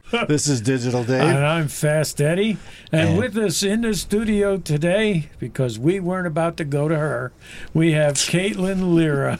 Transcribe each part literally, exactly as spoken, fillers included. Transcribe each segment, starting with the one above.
This is Digital Dave. And I'm Fast Eddie. And, And- with us in the studio today, because we weren't about to go to her, we have Caitlin Lyra.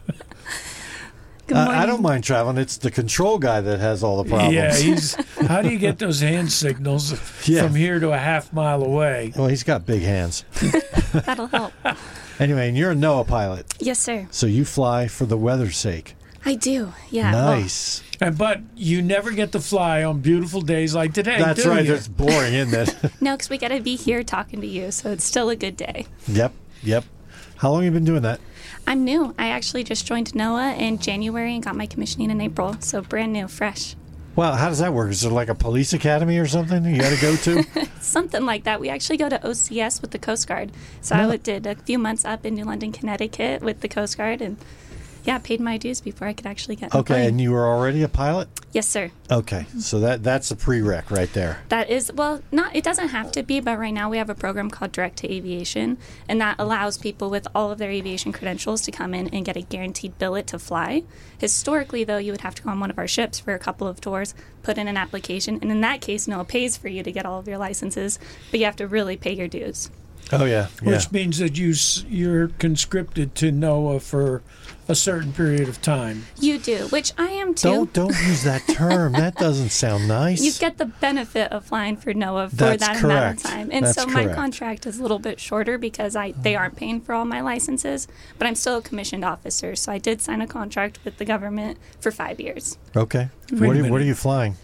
Good Uh, morning. I don't mind traveling. It's the control guy that has all the problems. Yeah, he's. How do you get those hand signals Yeah. from here to a half mile away? Well, he's got big hands. That'll help. Anyway, and you're a NOAA pilot, Yes, sir. so you fly for the weather's sake. I do. Yeah. well, Nice. And but you never get to fly on beautiful days like today. That's do right. you? It's boring, isn't it? no, because we got to be here talking to you, so it's still a good day. Yep. Yep. How long have you been doing that? I'm new. I actually just joined NOAA in January and got my commissioning in April, so brand new, fresh. Well, how does that work? Is there like a police academy or something you got to go to? Something like that. We actually go to O C S with the Coast Guard. So Oh. I would- did a few months up in New London, Connecticut with the Coast Guard, and yeah, paid my dues before I could actually get in a Okay, plane. and you were already a pilot? Yes, sir. Okay, so that that's a prereq right there. That is, well, not, it doesn't have to be, but right now we have a program called Direct to Aviation, and that allows people with all of their aviation credentials to come in and get a guaranteed billet to fly. Historically, though, you would have to go on one of our ships for a couple of tours, put in an application, and in that case, NOAA pays for you to get all of your licenses, but you have to really pay your dues. Oh yeah, yeah. Which means that you s- you're conscripted to NOAA for a certain period of time. You do, which I am too. Don't don't use that term. That doesn't sound nice. You get the benefit of flying for NOAA for That's that amount correct. of time. And That's so my correct. contract is a little bit shorter because I they aren't paying for all my licenses, but I'm still a commissioned officer. So I did sign a contract with the government for five years. Okay. Wait What a are, you- what are minute. you flying?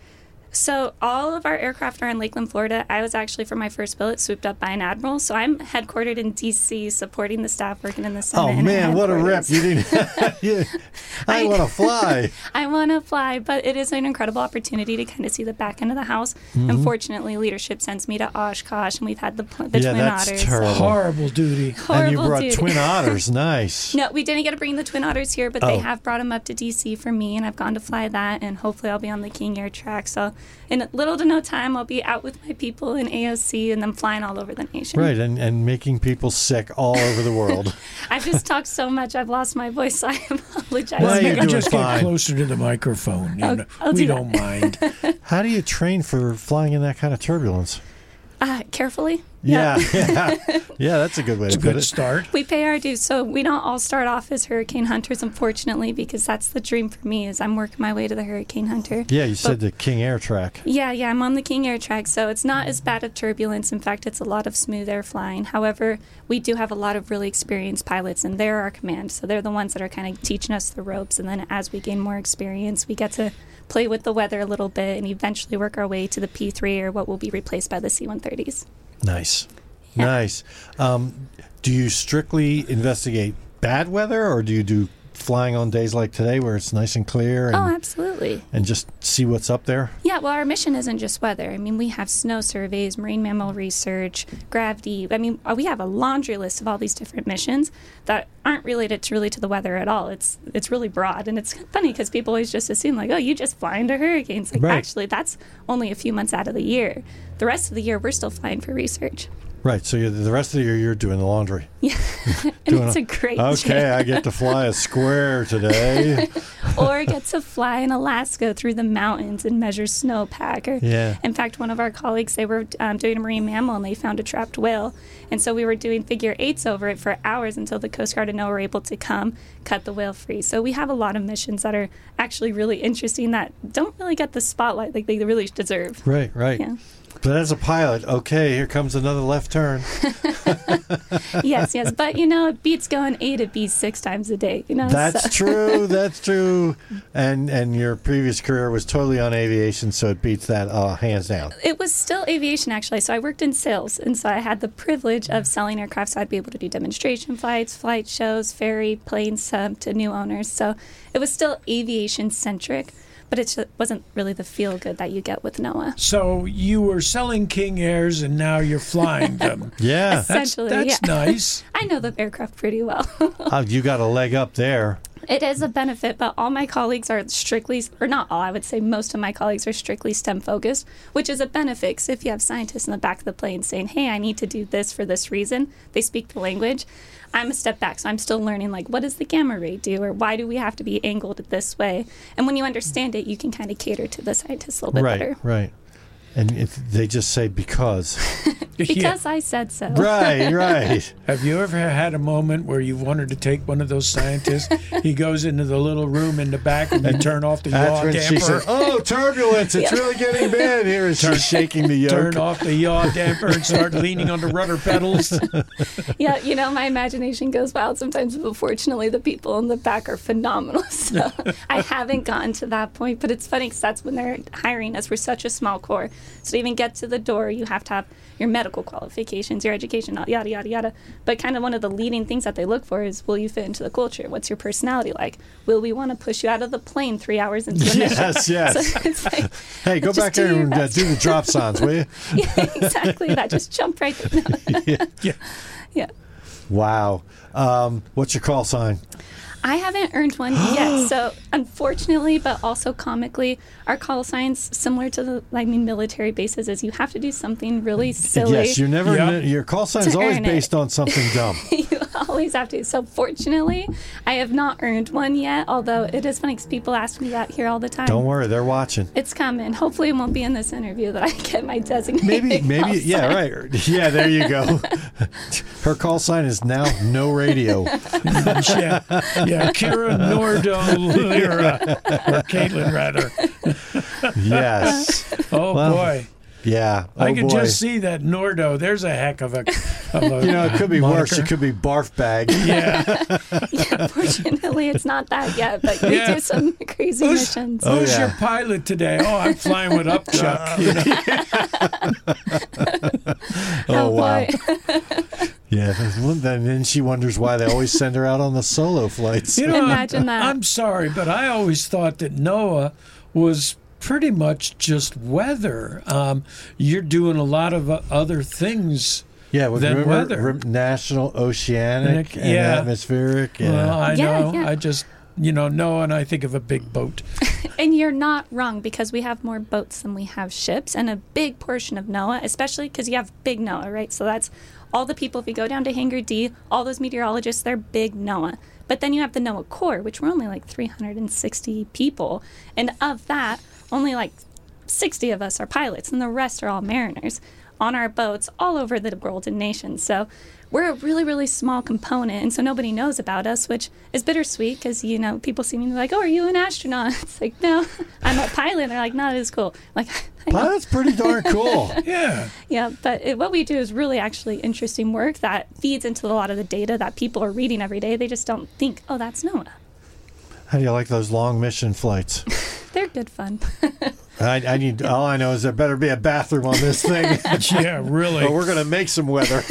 So all of our aircraft are in Lakeland, Florida. I was actually, for my first billet, swooped up by an admiral. So I'm headquartered in D C supporting the staff working in the Senate. Oh and man, what a rep! headquarters. You didn't. you, I, I- want to fly. I want to fly, but it is an incredible opportunity to kind of see the back end of the house. Unfortunately, leadership sends me to Oshkosh, and we've had the, pl- the Yeah, Twin that's Otters. terrible. Horrible duty. Horrible and you brought duty. twin otters. Nice. No, we didn't get to bring the Twin Otters here, but Oh. they have brought them up to D C for me, and I've gone to fly that, and hopefully I'll be on the King Air track. So in little to no time, I'll be out with my people in A O C and then flying all over the nation. Right, and, and making people sick all over the world. I've just talked so much, I've lost my voice, so I apologize. Well, you you're can doing just fine. get closer to the microphone. You I'll- know. I'll we do that. don't mind. How do you train for flying in that kind of turbulence? Uh, carefully. Yeah, yeah, yeah. That's a good way It's to a put good it. start. We pay our dues, so we don't all start off as hurricane hunters, unfortunately, because that's the dream for me. Is I'm working my way to the hurricane hunter. Yeah, you said the King Air track. Yeah, yeah, I'm on the King Air track, so it's not as bad of turbulence. In fact, it's a lot of smooth air flying. However, we do have a lot of really experienced pilots, and they're our command. So they're the ones that are kind of teaching us the ropes. And then as we gain more experience, we get to play with the weather a little bit and eventually work our way to the P three, or what will be replaced by the C one thirties. Nice, Yeah. nice. Um, do you strictly investigate bad weather, or do you do flying on days like today where it's nice and clear and, Oh, absolutely. and just see what's up there? Yeah, well, our mission isn't just weather. I mean, we have snow surveys, marine mammal research, gravity. I mean, uh, we have a laundry list of all these different missions that aren't related to really to the weather at all. It's it's really broad, and it's funny because people always just assume like, oh, you just fly into hurricanes. Like, Right. actually, that's only a few months out of the year. The rest of the year, we're still flying for research. Right. So you the rest of the year you're doing the laundry. Yeah, and Doing it's a- a great Okay, job. I get to fly a square today. Or get to fly in Alaska through the mountains and measure snowpack. Or, Yeah. in fact, one of our colleagues, they were um, doing a marine mammal and they found a trapped whale. And so we were doing figure eights over it for hours until the Coast Guard and NOAA were able to come cut the whale free. So we have a lot of missions that are actually really interesting that don't really get the spotlight like they really deserve. Right, right. Yeah. But as a pilot, okay, here comes another left turn. Yes, yes. But, you know, it beats going A to B six times a day, you know? That's so. true. That's true. And and your previous career was totally on aviation, so it beats that uh, hands down. It was still aviation, actually. So I worked in sales, and so I had the privilege of selling aircraft. So I'd be able to do demonstration flights, flight shows, ferry planes um, to new owners. So it was still aviation-centric, but it just wasn't really the feel-good that you get with NOAA. So you were selling King Airs, and now you're flying them. Yeah. That's, Essentially, that's yeah. nice. I know the aircraft pretty well. Uh, you got a leg up there. It is a benefit, but all my colleagues are strictly, or not all, I would say most of my colleagues are strictly STEM focused, which is a benefit. Because if you have scientists in the back of the plane saying, hey, I need to do this for this reason, they speak the language. I'm a step back, so I'm still learning, like, what does the gamma ray do, or why do we have to be angled this way? And when you understand it, you can kind of cater to the scientists a little bit right, better. Right, And if they just say because. Because yeah. I said so. Right, right. Have you ever had a moment where you wanted to take one of those scientists? He goes into the little room in the back and you turn off the yaw That's when damper. she said, oh, turbulence, it's Yeah. really getting bad here. And she's shaking the yoke. Turn off the yaw damper and start leaning on the rudder pedals. Yeah, you know, my imagination goes wild sometimes, but fortunately the people in the back are phenomenal. So I haven't gotten to that point, but it's funny because that's when they're hiring us. We're such a small corps. So to even get to the door, you have to have your medical qualifications, your education, yada, yada, yada. But kind of one of the leading things that they look for is, will you fit into the culture? What's your personality like? Will we want to push you out of the plane three hours into the mission? Yes, yes. So it's like, Hey, go just back do there your and uh, best. do the drop signs, will you? Yeah, exactly that. Just jump right there. No. Yeah. Yeah. Yeah. Wow. Um, what's your call sign? I haven't earned one yet. So unfortunately, but also comically, our call signs, similar to the I mean military bases, is you have to do something really silly. Yes, you're never. Yeah. Your call sign is To always earn it. based on something dumb. You always have to. So fortunately, I have not earned one yet, although it is funny because people ask me that here all the time. Don't worry, they're watching. It's coming. Hopefully it won't be in this interview that I get my designated Maybe, call maybe, yeah, sign. right. Yeah, there you go. Her call sign is now no radio. Yeah, yeah. Kira Nordo Lyra, or Caitlin rather. Yes. Oh Well, boy, Yeah. Oh, I could boy. just see that Nordo. There's a heck of a, of a You know, it could be worse. moniker. It could be barf bag. Yeah. Yeah, fortunately, it's not that yet, but we Yeah. do some crazy Who's- missions. Oh, Who's yeah. your pilot today? Oh, I'm flying with Upchuck. You know? Oh, wow. boy. Yeah. Well, then then she wonders why they always send her out on the solo flights. You know, Imagine that. I'm sorry, but I always thought that NOAA was pretty much just weather. Um, you're doing a lot of uh, other things. Yeah, with Then river, weather. ri- national, oceanic, and Yeah. atmospheric. Yeah. Well, I Yeah, know. yeah. I just, you know, NOAA, and I think of a big boat. And you're not wrong, because we have more boats than we have ships, and a big portion of NOAA, especially because you have big NOAA, right? So that's all the people. If you go down to Hangar D, all those meteorologists, they're big NOAA. But then you have the NOAA Corps, which we're only like three hundred sixty people. And of that, only like sixty of us are pilots, and the rest are all mariners on our boats all over the world and nations. So we're a really, really small component, and so nobody knows about us, which is bittersweet because, you know, people see me and they're like, oh, are you an astronaut? It's like, no, I'm a pilot. And they're like, no, it is cool. Like, I know. Well, that's pretty darn cool. Yeah. Yeah, but it, what we do is really actually interesting work that feeds into a lot of the data that people are reading every day. They just don't think, oh, that's NOAA. How do you like those long mission flights? They're good fun. I, I need. All I know is there better be a bathroom on this thing, Yeah, really. or we're gonna make some weather.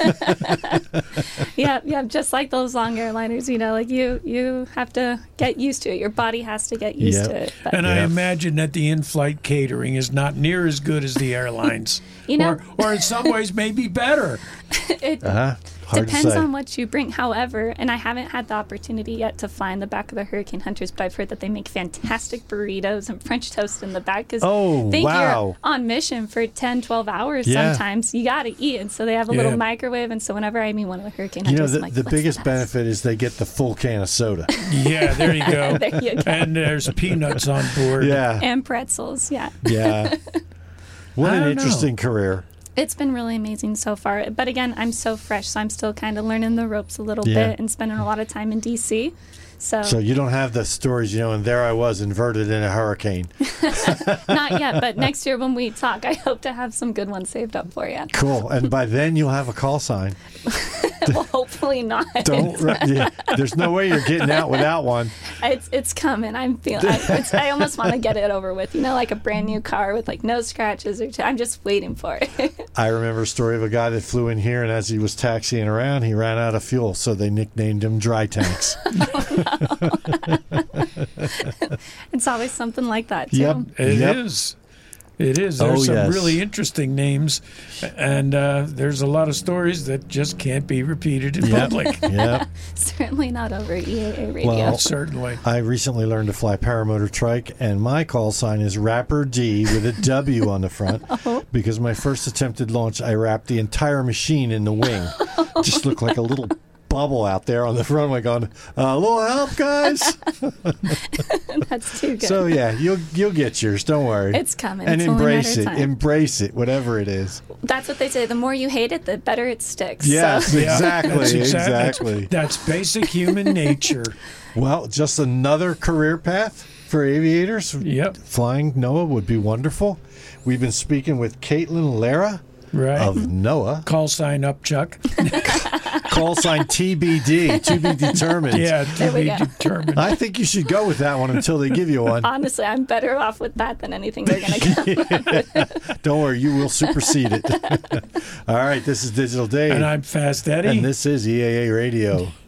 Yeah, yeah, just like those long airliners, you know, like you you have to get used to it. Your body has to get used Yep. to it. But And I Yeah. imagine that the in-flight catering is not near as good as the airlines. You know- or, or in some ways maybe better. it Uh-huh. Hard depends to say. on what you bring. However, and I haven't had the opportunity yet to fly in the back of the Hurricane Hunters, but I've heard that they make fantastic burritos and French toast in the back. Because Oh, think wow. you're on mission for ten, twelve hours Yeah. sometimes. You got to eat. And so they have a Yeah. little microwave. And so whenever I meet one of the Hurricane You know, Hunters, the, I'm like, the "What's biggest best?" benefit is they get the full can of soda. Yeah, there you go. There you go. And there's peanuts on board. Yeah, And pretzels, yeah. yeah. What I an don't interesting career. It's been really amazing so far. But again, I'm so fresh, so I'm still kind of learning the ropes a little Yeah. bit and spending a lot of time in D C. So, So you don't have the stories, you know, and there I was inverted in a hurricane. not yet, but next year when we talk, I hope to have some good ones saved up for you. Cool. And by then you'll have a call sign. Well, hopefully not. Don't. yeah, there's no way you're getting out without one. It's it's coming. I'm feeling. I, it's, I almost want to get it over with. You know, like a brand new car with like no scratches or. T- I'm just waiting for it. I remember a story of a guy that flew in here, and as he was taxiing around, he ran out of fuel, so they nicknamed him Dry Tanks. It's always something like that too. Yep. It is. Yep. It is. There's Oh, some yes. really interesting names, and uh, there's a lot of stories that just can't be repeated in Yep. public. Yep. Certainly not over E A A radio. Well, Certainly. I recently learned to fly paramotor trike, and my call sign is Rapper D with a W on the front Oh. because my first attempted launch, I wrapped the entire machine in the wing. Just looked like a little bubble out there on the front. I'm going, uh, a little help, guys. That's too good. So yeah, you'll you'll get yours. Don't worry. It's coming. And It's only a embrace matter it. of time. Embrace it, whatever it is. That's what they say. The more you hate it, the better it sticks. Yes, So. Yeah, exactly, that's exact- exactly. That's, that's basic human nature. Well, just another career path for aviators. Yep. Flying NOAA would be wonderful. We've been speaking with Caitlin Lara Right. of NOAA. Call sign up, Chuck. Call sign T B D, to be determined. Yeah, to There we be go. determined. I think you should go with that one until they give you one. Honestly, I'm better off with that than anything they're going to come. Don't worry, you will supersede it. All right, this is Digital Dave. And I'm Fast Eddie. And this is E A A Radio.